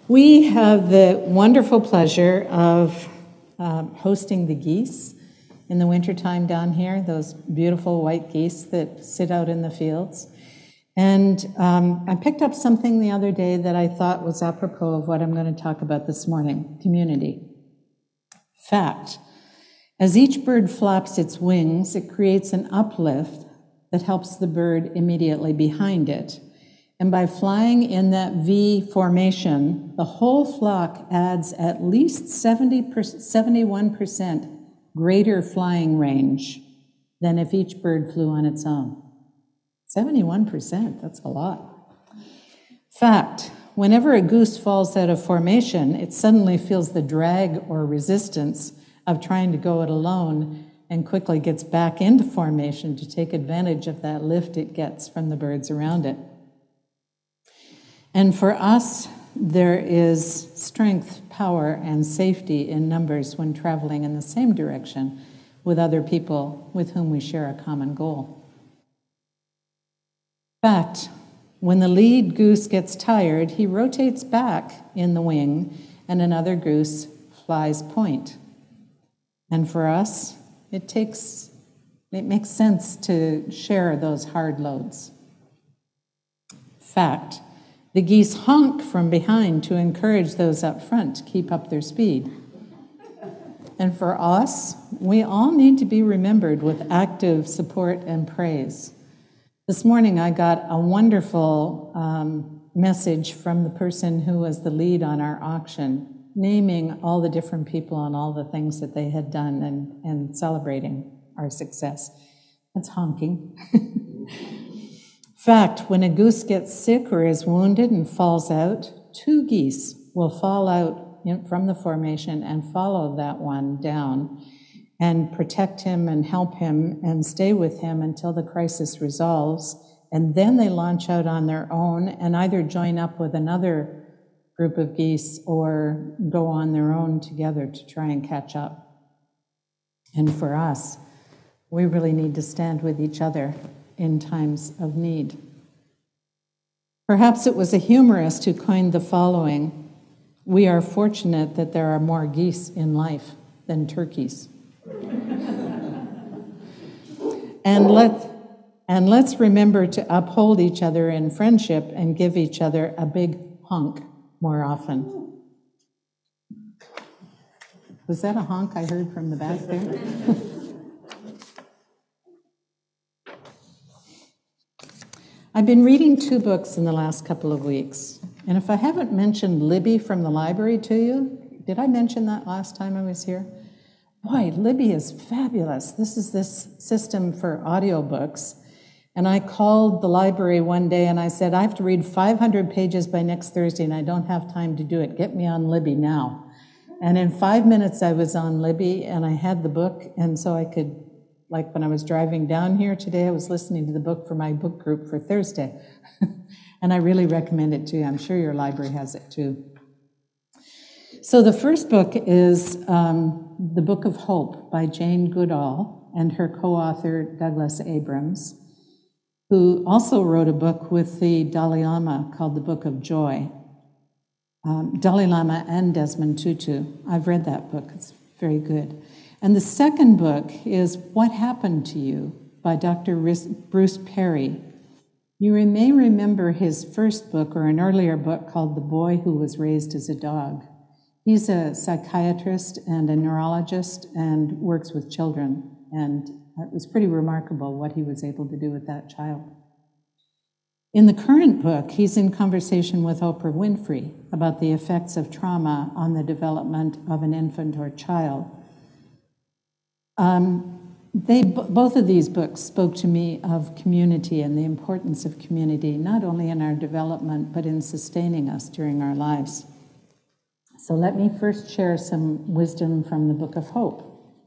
We have the wonderful pleasure of hosting the geese in the wintertime down here, those beautiful white geese that sit out in the fields. And I picked up something the other day that I thought was apropos of what I'm going to talk about this morning, community. Fact, as each bird flaps its wings, it creates an uplift that helps the bird immediately behind it. And by flying in that V formation, the whole flock adds at least 71% greater flying range than if each bird flew on its own. 71%, that's a lot. Fact, whenever a goose falls out of formation, it suddenly feels the drag or resistance of trying to go it alone and quickly gets back into formation to take advantage of that lift it gets from the birds around it. And for us, there is strength, power, and safety in numbers when traveling in the same direction with other people with whom we share a common goal. Fact, when the lead goose gets tired, he rotates back in the wing and another goose flies point. And for us, it makes sense to share those hard loads. Fact, the geese honk from behind to encourage those up front to keep up their speed. And for us, we all need to be remembered with active support and praise. This morning I got a wonderful message from the person who was the lead on our auction, naming all the different people and all the things that they had done and celebrating our success. That's honking. Fact, when a goose gets sick or is wounded and falls out, 2 geese will fall out from the formation and follow that one down and protect him and help him and stay with him until the crisis resolves. And then they launch out on their own and either join up with another group of geese or go on their own together to try and catch up. And for us, we really need to stand with each other in times of need. Perhaps it was a humorist who coined the following: "We are fortunate that there are more geese in life than turkeys." And let's remember to uphold each other in friendship and give each other a big honk more often. Was that a honk I heard from the back there? I've been reading 2 books in the last couple of weeks, and if I haven't mentioned Libby from the library to you, did I mention that last time I was here? Boy, Libby is fabulous. This is this system for audiobooks, and I called the library one day and I said, I have to read 500 pages by next Thursday and I don't have time to do it. Get me on Libby now. And in 5 minutes I was on Libby and I had the book, and so I could, like when I was driving down here today, I was listening to the book for my book group for Thursday. And I really recommend it to you. I'm sure your library has it too. So the first book is The Book of Hope by Jane Goodall and her co-author Douglas Abrams, who also wrote a book with the Dalai Lama called The Book of Joy. Dalai Lama and Desmond Tutu. I've read that book. It's very good. And the second book is What Happened to You by Dr. Bruce Perry. You may remember his first book or an earlier book called The Boy Who Was Raised as a Dog. He's a psychiatrist and a neurologist and works with children. And it was pretty remarkable what he was able to do with that child. In the current book, he's in conversation with Oprah Winfrey about the effects of trauma on the development of an infant or child. Both of these books spoke to me of community and the importance of community, not only in our development, but in sustaining us during our lives. So let me first share some wisdom from the Book of Hope.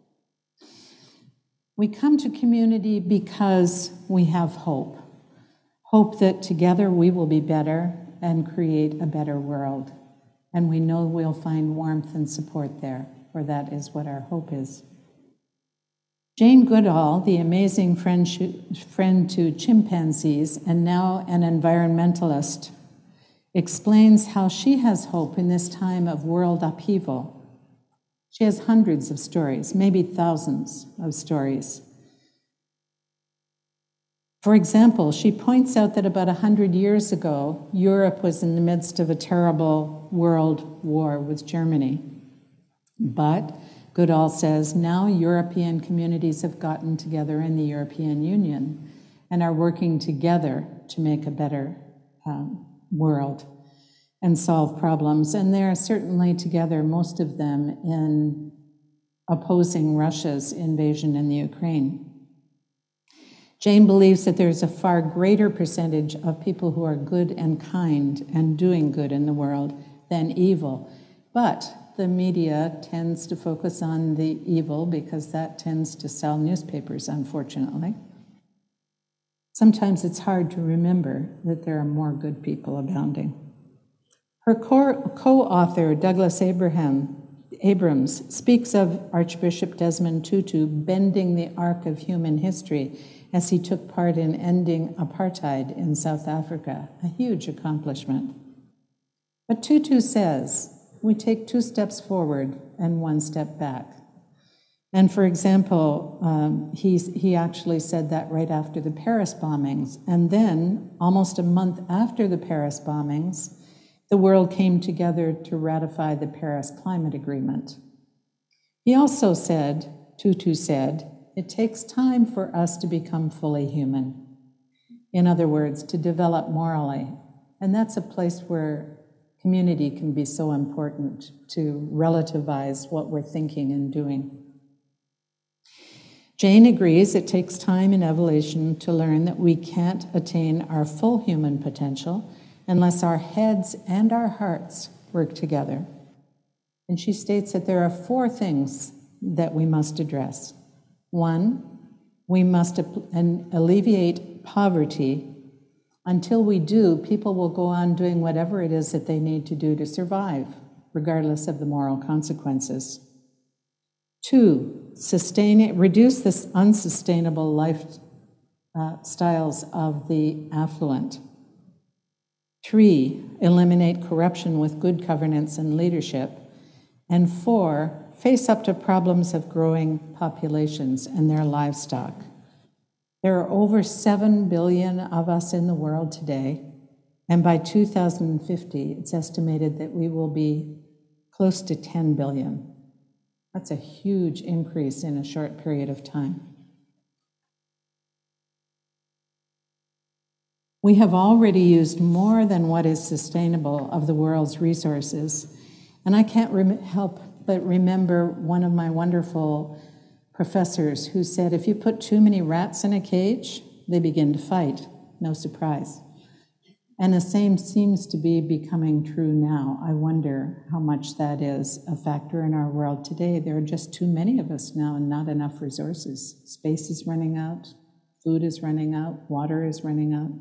We come to community because we have hope. Hope that together we will be better and create a better world. And we know we'll find warmth and support there, for that is what our hope is. Jane Goodall, the amazing friend to chimpanzees and now an environmentalist, explains how she has hope in this time of world upheaval. She has hundreds of stories, maybe thousands of stories. For example, she points out that about 100 years ago, Europe was in the midst of a terrible world war with Germany. But, Goodall says, now European communities have gotten together in the European Union and are working together to make a better world and solve problems. And they're certainly together, most of them, in opposing Russia's invasion in the Ukraine. Jane believes that there's a far greater percentage of people who are good and kind and doing good in the world than evil. But the media tends to focus on the evil because that tends to sell newspapers, unfortunately. Sometimes it's hard to remember that there are more good people abounding. Her co-author, Douglas Abrams, speaks of Archbishop Desmond Tutu bending the arc of human history as he took part in ending apartheid in South Africa, a huge accomplishment. But Tutu says, we take 2 steps forward and 1 step back. And for example, he actually said that right after the Paris bombings. And then, almost a month after the Paris bombings, the world came together to ratify the Paris Climate Agreement. He also said, Tutu said, it takes time for us to become fully human. In other words, to develop morally. And that's a place where community can be so important, to relativize what we're thinking and doing. Jane agrees it takes time in evolution to learn that we can't attain our full human potential unless our heads and our hearts work together. And she states that there are 4 things that we must address. 1, we must alleviate poverty. Until we do, people will go on doing whatever it is that they need to do to survive, regardless of the moral consequences. 2, reduce the unsustainable lifestyles of the affluent. 3, eliminate corruption with good governance and leadership. And 4, face up to problems of growing populations and their livestock. There are over 7 billion of us in the world today, and by 2050, it's estimated that we will be close to 10 billion. That's a huge increase in a short period of time. We have already used more than what is sustainable of the world's resources, and I can't help but remember one of my wonderful professors who said, if you put too many rats in a cage, they begin to fight. No surprise. And the same seems to be becoming true now. I wonder how much that is a factor in our world today. There are just too many of us now and not enough resources. Space is running out, food is running out, water is running out.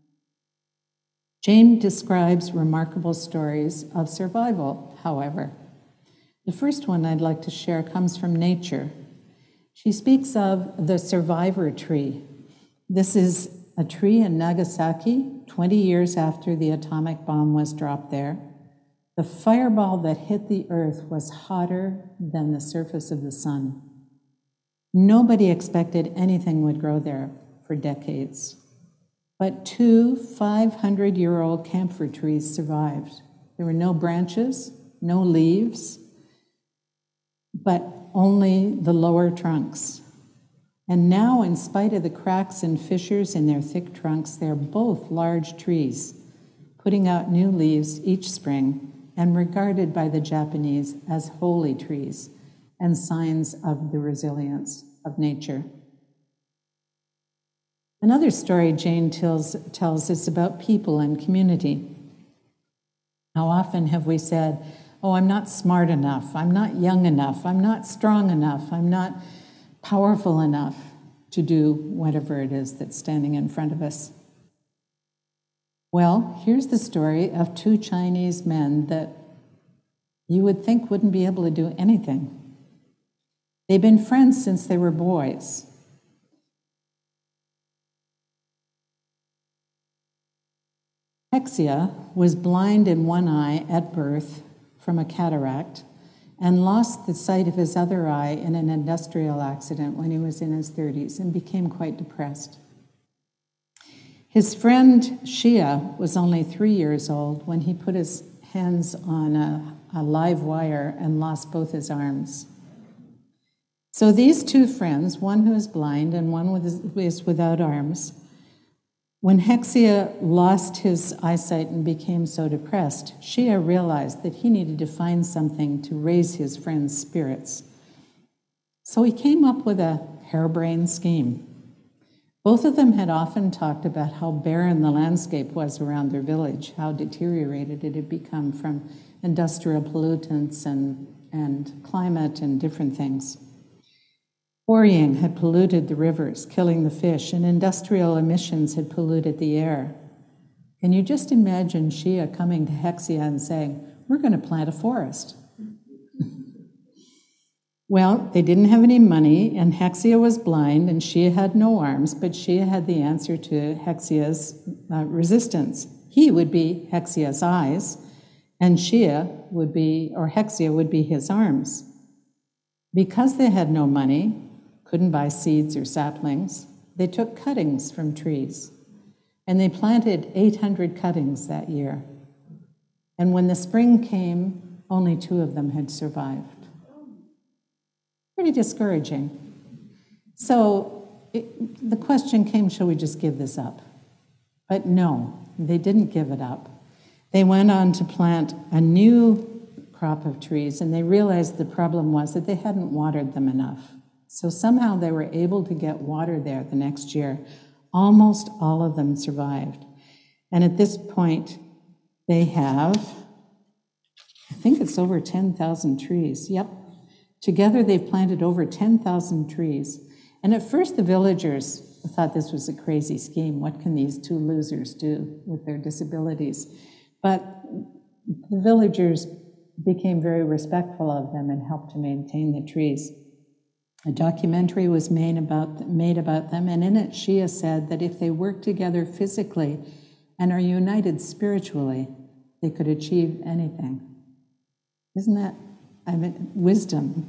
Jane describes remarkable stories of survival, however. The first one I'd like to share comes from nature. She speaks of the survivor tree. This is a tree in Nagasaki, 20 years after the atomic bomb was dropped there. The fireball that hit the earth was hotter than the surface of the sun. Nobody expected anything would grow there for decades. But 2 500-year-old camphor trees survived. There were no branches, no leaves, but only the lower trunks. And now, in spite of the cracks and fissures in their thick trunks, they're both large trees, putting out new leaves each spring and regarded by the Japanese as holy trees and signs of the resilience of nature. Another story Jane tells is about people and community. How often have we said, oh, I'm not smart enough, I'm not young enough, I'm not strong enough, I'm not powerful enough to do whatever it is that's standing in front of us. Well, here's the story of 2 Chinese men that you would think wouldn't be able to do anything. They've been friends since they were boys. Hexia was blind in one eye at birth from a cataract and lost the sight of his other eye in an industrial accident when he was in his 30s and became quite depressed. His friend Shia was only 3 years old when he put his hands on a live wire and lost both his arms. So these two friends, one who is blind and one who is without arms, when Hexia lost his eyesight and became so depressed, Shia realized that he needed to find something to raise his friend's spirits. So he came up with a harebrained scheme. Both of them had often talked about how barren the landscape was around their village, how deteriorated it had become from industrial pollutants and climate and different things. Quarrying had polluted the rivers, killing the fish, and industrial emissions had polluted the air. Can you just imagine Shia coming to Hexia and saying, "We're going to plant a forest"? Well, they didn't have any money, and Hexia was blind, and Shia had no arms, but Shia had the answer to Hexia's resistance. He would be Hexia's eyes, and Hexia would be his arms. Because they had no money, couldn't buy seeds or saplings, they took cuttings from trees, and they planted 800 cuttings that year. And when the spring came, only 2 of them had survived. Pretty discouraging. So the question came, shall we just give this up? But no, they didn't give it up. They went on to plant a new crop of trees, and they realized the problem was that they hadn't watered them enough. So somehow they were able to get water there the next year. Almost all of them survived. And at this point, they have, I think it's over 10,000 trees. Yep. Together they've planted over 10,000 trees. And at first the villagers thought this was a crazy scheme. What can these 2 losers do with their disabilities? But the villagers became very respectful of them and helped to maintain the trees. A documentary was made about them, and in it Shia said that if they work together physically and are united spiritually, they could achieve anything. Isn't that wisdom?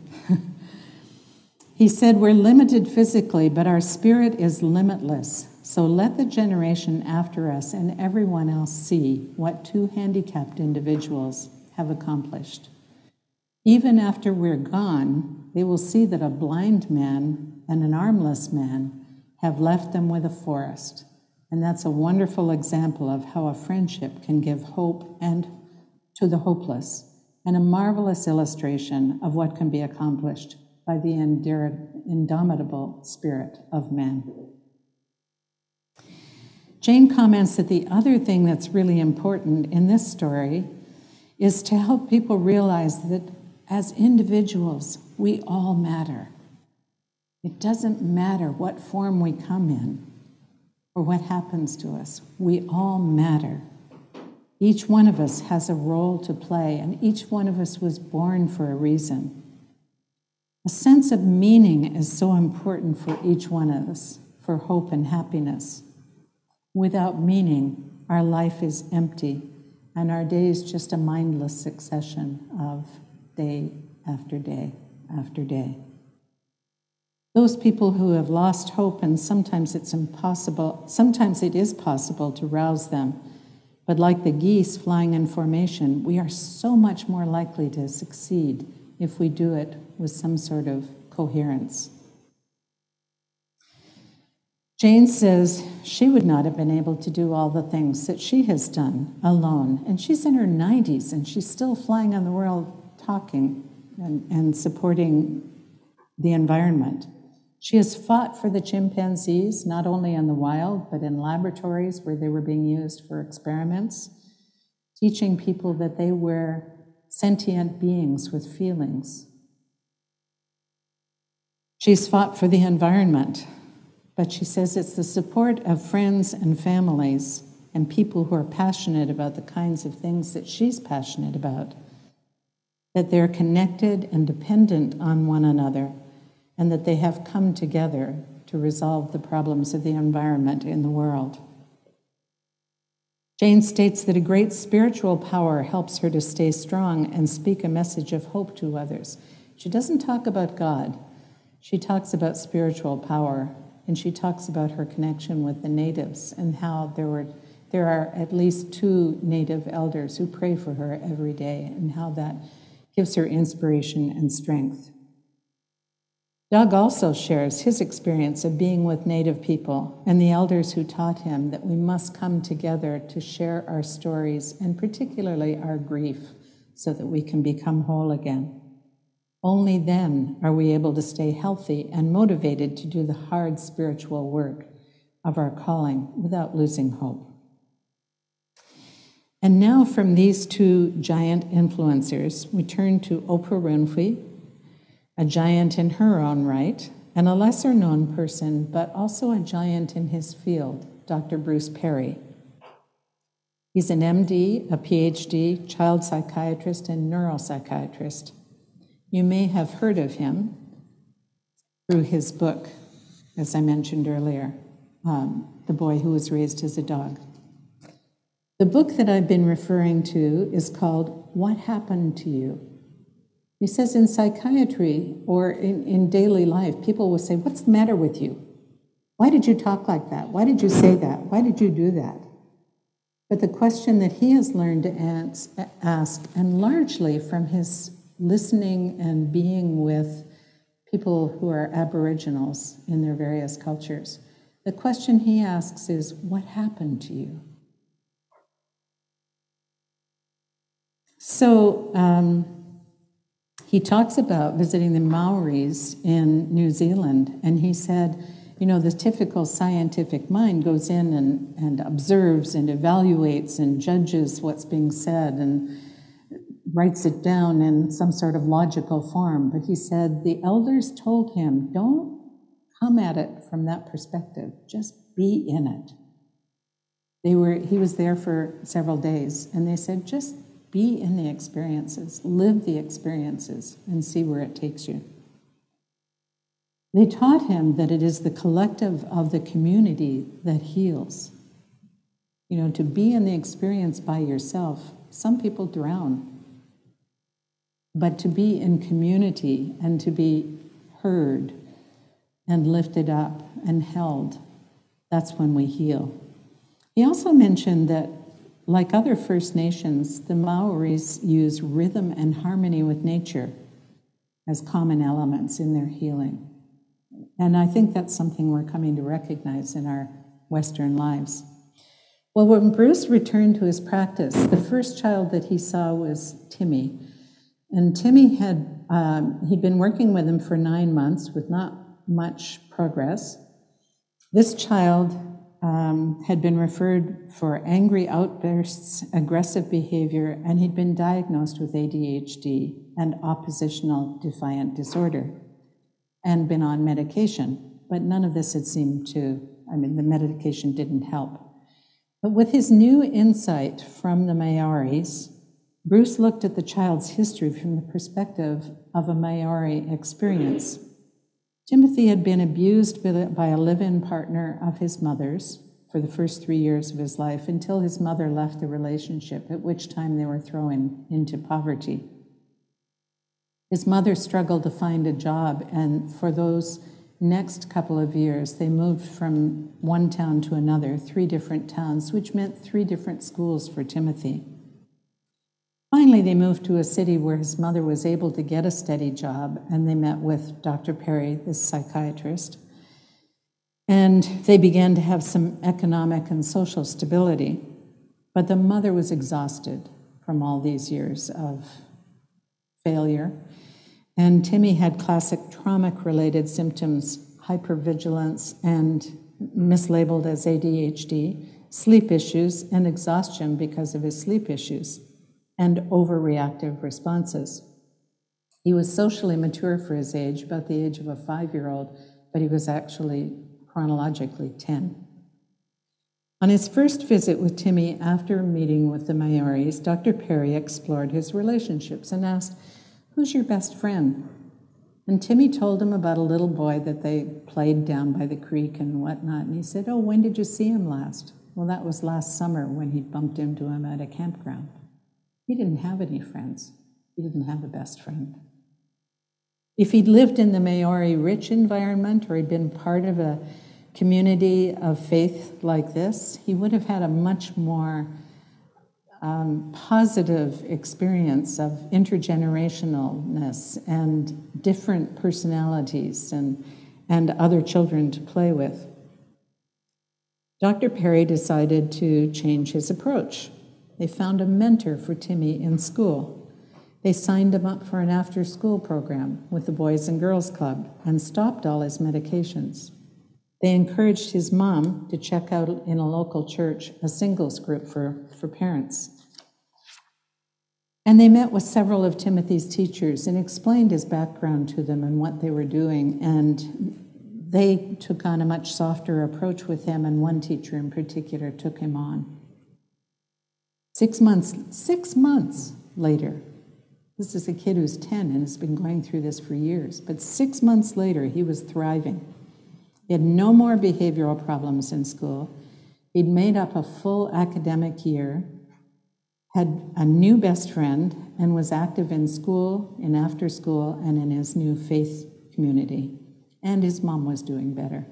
He said, "We're limited physically, but our spirit is limitless. So let the generation after us and everyone else see what 2 handicapped individuals have accomplished. Even after we're gone, they will see that a blind man and an armless man have left them with a forest." And that's a wonderful example of how a friendship can give hope and to the hopeless, and a marvelous illustration of what can be accomplished by the indomitable spirit of man. Jane comments that the other thing that's really important in this story is to help people realize that as individuals, we all matter. It doesn't matter what form we come in or what happens to us. We all matter. Each one of us has a role to play, and each one of us was born for a reason. A sense of meaning is so important for each one of us, for hope and happiness. Without meaning, our life is empty, and our day is just a mindless succession of day after day after day. Those people who have lost hope, and sometimes it is possible to rouse them, but like the geese flying in formation, we are so much more likely to succeed if we do it with some sort of coherence. Jane says she would not have been able to do all the things that she has done alone. And she's in her 90s, and she's still flying on the world talking and supporting the environment. She has fought for the chimpanzees, not only in the wild, but in laboratories where they were being used for experiments, teaching people that they were sentient beings with feelings. She's fought for the environment, but she says it's the support of friends and families and people who are passionate about the kinds of things that she's passionate about, that they're connected and dependent on one another, and that they have come together to resolve the problems of the environment in the world. Jane states that a great spiritual power helps her to stay strong and speak a message of hope to others. She doesn't talk about God. She talks about spiritual power, and she talks about her connection with the natives and how there are at least 2 native elders who pray for her every day, and how that gives her inspiration and strength. Doug also shares his experience of being with Native people and the elders who taught him that we must come together to share our stories and particularly our grief so that we can become whole again. Only then are we able to stay healthy and motivated to do the hard spiritual work of our calling without losing hope. And now from these 2 giant influencers, we turn to Oprah Winfrey, a giant in her own right, and a lesser-known person, but also a giant in his field, Dr. Bruce Perry. He's an MD, a PhD, child psychiatrist, and neuropsychiatrist. You may have heard of him through his book, as I mentioned earlier, The Boy Who Was Raised as a Dog. The book that I've been referring to is called What Happened to You? He says in psychiatry or in daily life, people will say, what's the matter with you? Why did you talk like that? Why did you say that? Why did you do that? But the question that he has learned to ask, and largely from his listening and being with people who are Aboriginals in their various cultures, the question he asks is, what happened to you? So he talks about visiting the Maoris in New Zealand, and he said, you know, the typical scientific mind goes in and observes and evaluates and judges what's being said and writes it down in some sort of logical form. But he said the elders told him, don't come at it from that perspective, just be in it. He was there for several days, and they said, just be in the experiences, live the experiences, and see where it takes you. They taught him that it is the collective of the community that heals. You know, to be in the experience by yourself, some people drown. But to be in community and to be heard and lifted up and held, that's when we heal. He also mentioned that, like other First Nations, the Maoris use rhythm and harmony with nature as common elements in their healing. And I think that's something we're coming to recognize in our Western lives. Well, when Bruce returned to his practice, the first child that he saw was Timmy. And Timmy he'd been working with him for 9 months with not much progress. This child had been referred for angry outbursts, aggressive behavior, and he'd been diagnosed with ADHD and oppositional defiant disorder and been on medication. But none of this had seemed to, the medication didn't help. But with his new insight from the Maoris, Bruce looked at the child's history from the perspective of a Maori experience. Timothy had been abused by a live-in partner of his mother's for the first 3 years of his life until his mother left the relationship, at which time they were thrown into poverty. His mother struggled to find a job, and for those next couple of years, they moved from one town to another, 3 different towns, which meant 3 different schools for Timothy. Finally, they moved to a city where his mother was able to get a steady job, and they met with Dr. Perry, this psychiatrist, and they began to have some economic and social stability. But the mother was exhausted from all these years of failure, and Timmy had classic trauma-related symptoms, hypervigilance and mislabeled as ADHD, sleep issues, and exhaustion because of his sleep issues, and overreactive responses. He was socially mature for his age, about the age of a 5-year-old, but he was actually chronologically 10. On his first visit with Timmy after meeting with the Maoris, Dr. Perry explored his relationships and asked, "Who's your best friend?" And Timmy told him about a little boy that they played down by the creek and whatnot, and he said, "Oh, when did you see him last?" Well, that was last summer when he bumped into him at a campground. He didn't have any friends. He didn't have a best friend. If he'd lived in the Maori rich environment or he'd been part of a community of faith like this, he would have had a much more positive experience of intergenerationalness and different personalities and other children to play with. Dr. Perry decided to change his approach. They found a mentor for Timmy in school. They signed him up for an after-school program with the Boys and Girls Club and stopped all his medications. They encouraged his mom to check out in a local church a singles group for parents. And they met with several of Timothy's teachers and explained his background to them and what they were doing. And they took on a much softer approach with him, and one teacher in particular took him on. 6 months later, this is a kid who's 10 and has been going through this for years, but 6 months later, he was thriving. He had no more behavioral problems in school. He'd made up a full academic year, had a new best friend, and was active in school, in after school, and in his new faith community. And his mom was doing better.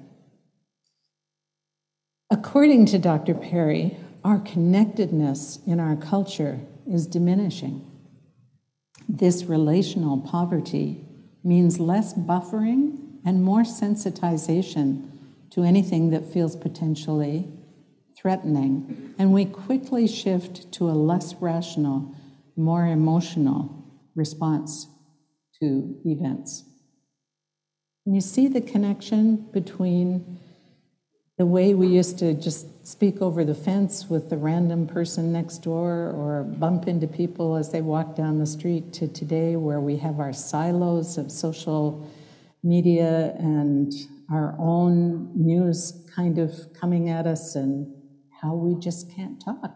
According to Dr. Perry, our connectedness in our culture is diminishing. This relational poverty means less buffering and more sensitization to anything that feels potentially threatening, and we quickly shift to a less rational, more emotional response to events. And you see the connection between the way we used to just speak over the fence with the random person next door or bump into people as they walk down the street to today, where we have our silos of social media and our own news kind of coming at us, and how we just can't talk.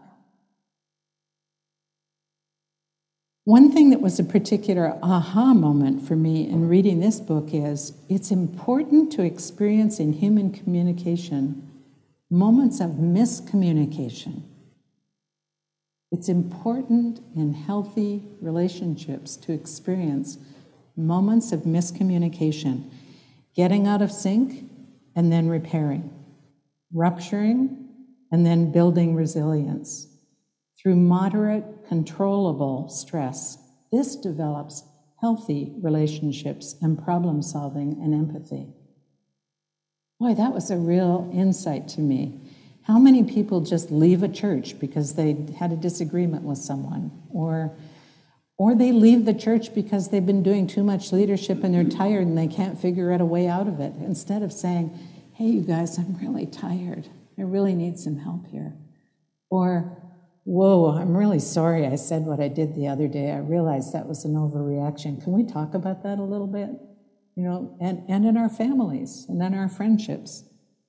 One thing that was a particular aha moment for me in reading this book is it's important to experience in human communication moments of miscommunication. It's important in healthy relationships to experience moments of miscommunication, getting out of sync and then repairing, rupturing and then building resilience. Through moderate, controllable stress, this develops healthy relationships and problem solving and empathy. Boy, that was a real insight to me. How many people just leave a church because they had a disagreement with someone, or they leave the church because they've been doing too much leadership and they're tired and they can't figure out a way out of it, instead of saying, hey, you guys, I'm really tired. I really need some help here. Or, whoa, I'm really sorry I said what I did the other day. I realized that was an overreaction. Can we talk about that a little bit? You know, and in our families and in our friendships.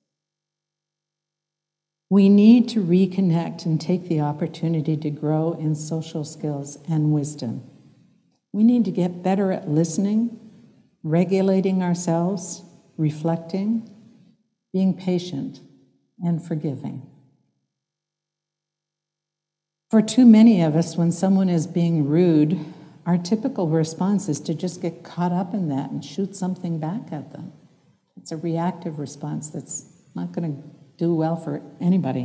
We need to reconnect and take the opportunity to grow in social skills and wisdom. We need to get better at listening, regulating ourselves, reflecting, being patient, and forgiving. For too many of us, when someone is being rude, our typical response is to just get caught up in that and shoot something back at them. It's a reactive response that's not going to do well for anybody.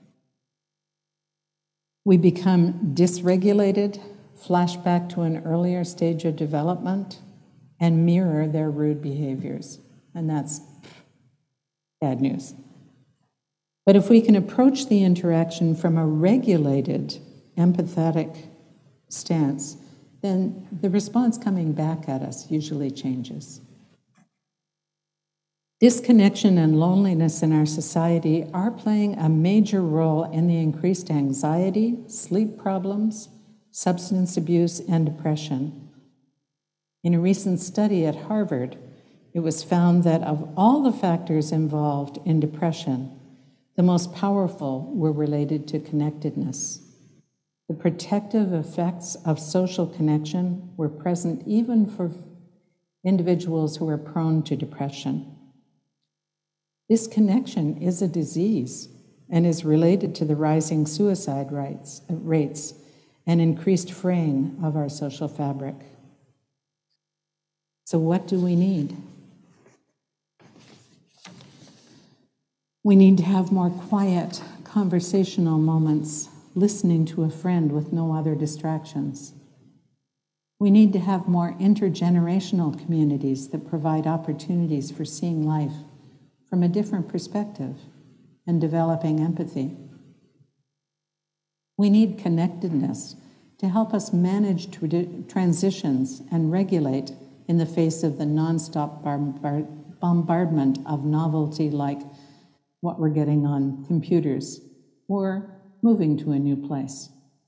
We become dysregulated, flash back to an earlier stage of development, and mirror their rude behaviors. And that's bad news. But if we can approach the interaction from a regulated, empathetic stance, then the response coming back at us usually changes. Disconnection and loneliness in our society are playing a major role in the increased anxiety, sleep problems, substance abuse, and depression. In a recent study at Harvard, it was found that of all the factors involved in depression, the most powerful were related to connectedness. The protective effects of social connection were present even for individuals who are prone to depression. Disconnection is a disease, and is related to the rising suicide rates and increased fraying of our social fabric. So what do we need? We need to have more quiet, conversational moments, listening to a friend with no other distractions. We need to have more intergenerational communities that provide opportunities for seeing life from a different perspective and developing empathy. We need connectedness to help us manage transitions and regulate in the face of the nonstop bombardment of novelty like what we're getting on computers or moving to a new place.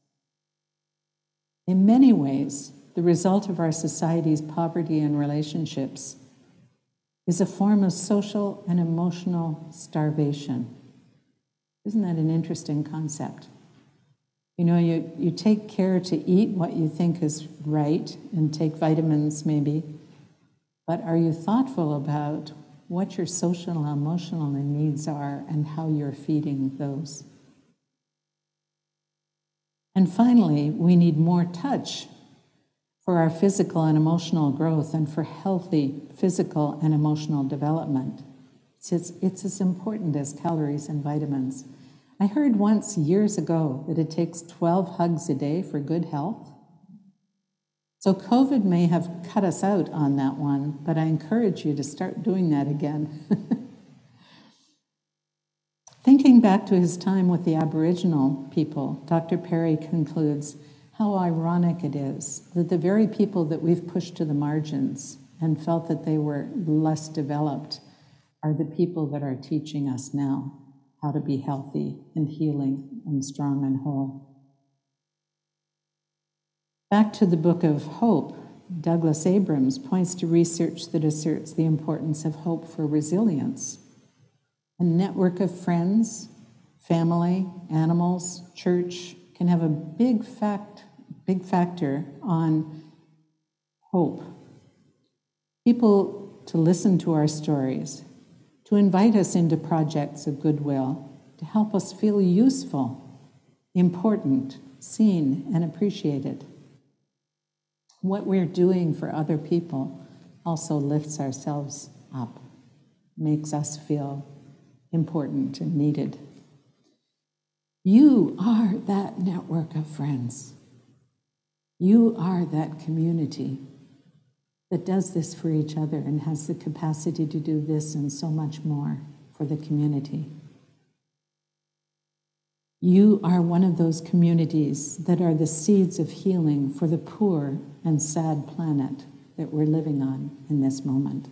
In many ways, the result of our society's poverty and relationships is a form of social and emotional starvation. Isn't that an interesting concept? You know, you take care to eat what you think is right and take vitamins maybe, but are you thoughtful about what your social and emotional needs are and how you're feeding those? And finally, we need more touch for our physical and emotional growth and for healthy physical and emotional development. It's as important as calories and vitamins. I heard once years ago that it takes 12 hugs a day for good health. So COVID may have cut us out on that one, but I encourage you to start doing that again. Thinking back to his time with the Aboriginal people, Dr. Perry concludes how ironic it is that the very people that we've pushed to the margins and felt that they were less developed are the people that are teaching us now how to be healthy and healing and strong and whole. Back to the Book of Hope, Douglas Abrams points to research that asserts the importance of hope for resilience. A network of friends, family, animals, church can have a big factor on hope. People to listen to our stories, to invite us into projects of goodwill, to help us feel useful, important, seen, and appreciated. What we're doing for other people also lifts ourselves up, makes us feel important and needed. You are that network of friends. You are that community that does this for each other and has the capacity to do this and so much more for the community. You are one of those communities that are the seeds of healing for the poor and sad planet that we're living on in this moment.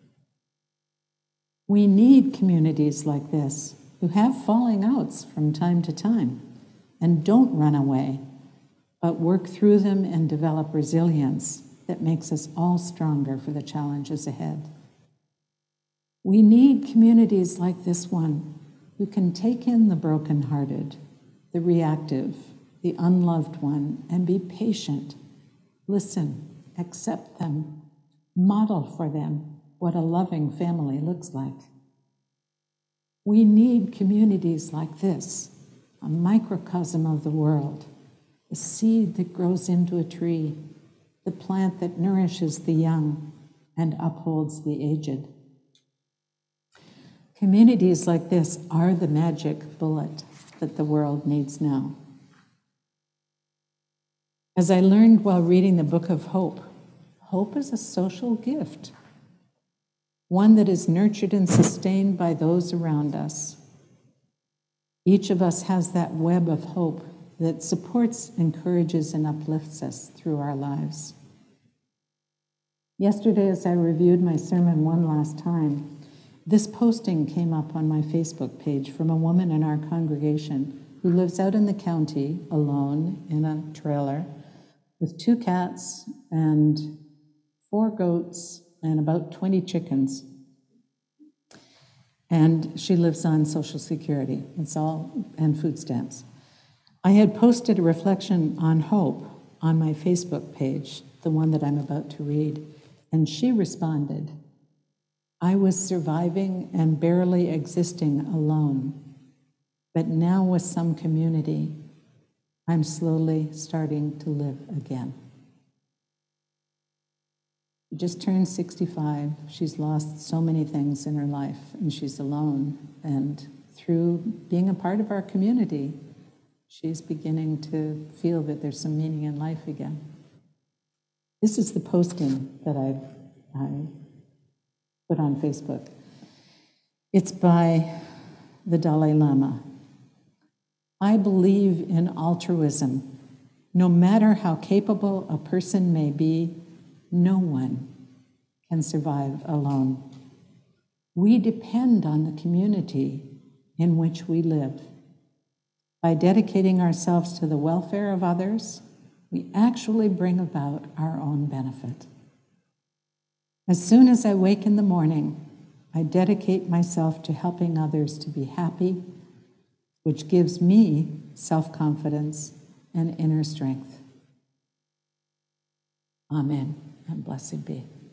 We need communities like this who have falling outs from time to time and don't run away, but work through them and develop resilience that makes us all stronger for the challenges ahead. We need communities like this one who can take in the brokenhearted, the reactive, the unloved one, and be patient, listen, accept them, model for them what a loving family looks like. We need communities like this, a microcosm of the world, a seed that grows into a tree, the plant that nourishes the young and upholds the aged. Communities like this are the magic bullet that the world needs now. As I learned while reading the Book of Hope, hope is a social gift, one that is nurtured and sustained by those around us. Each of us has that web of hope that supports, encourages, and uplifts us through our lives. Yesterday, as I reviewed my sermon one last time, this posting came up on my Facebook page from a woman in our congregation who lives out in the county alone in a trailer with 2 cats and 4 goats and about 20 chickens. And she lives on Social Security. It's all, and food stamps. I had posted a reflection on hope on my Facebook page, the one that I'm about to read, and she responded, "I was surviving and barely existing alone. but now with some community, I'm slowly starting to live again. She just turned 65. She's lost so many things in her life, and she's alone. And through being a part of our community, she's beginning to feel that there's some meaning in life again. This is the posting that I put on Facebook. It's by the Dalai Lama. I believe in altruism. No matter how capable a person may be, no one can survive alone. We depend on the community in which we live. By dedicating ourselves to the welfare of others, we actually bring about our own benefit. As soon as I wake in the morning, I dedicate myself to helping others to be happy, which gives me self-confidence and inner strength. Amen, and blessed be.